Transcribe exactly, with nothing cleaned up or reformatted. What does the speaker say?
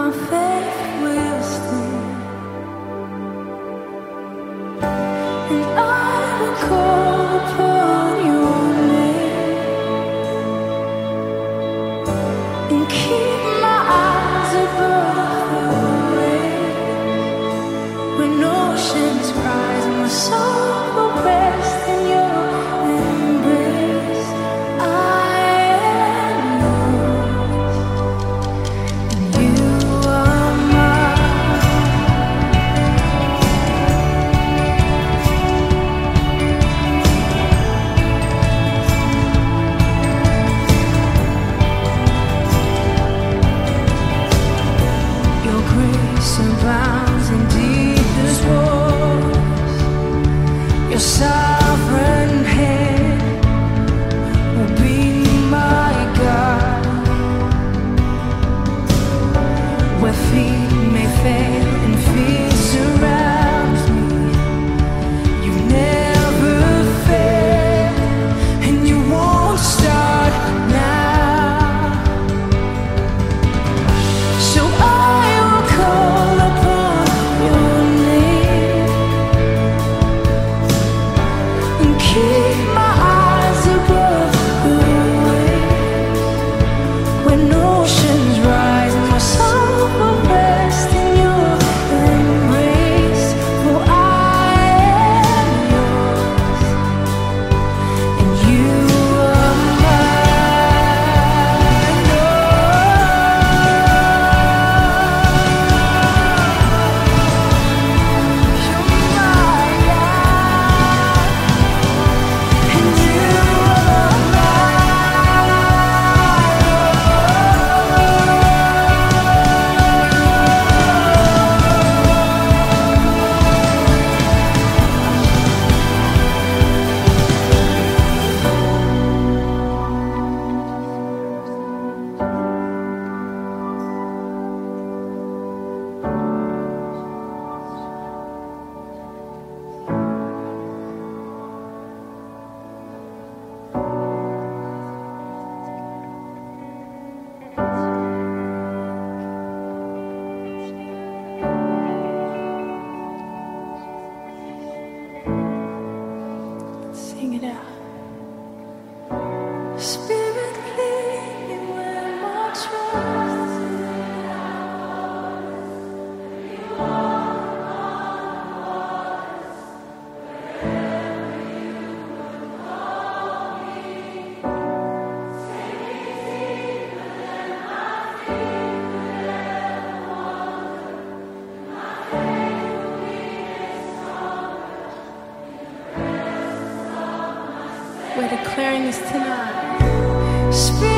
my faith will stand, and I will call upon your name and keep my eyes above the waves. When oceans rise, my soul will rest in your embrace. I am yours, and you are mine. Your grace abounds in deepest waters. Your sovereign hand will be my God. Where feet may fail and fear surrounds me, you never fail, and you won't start now. So I will call upon your name and keep my eyes above the waves. When oceans rise, my soul will rest in your embrace. For I am yours, and you are mine. You're my God, and you are sing it out. Spirit, lead me where my trust is. We're declaring this tonight. Spirit,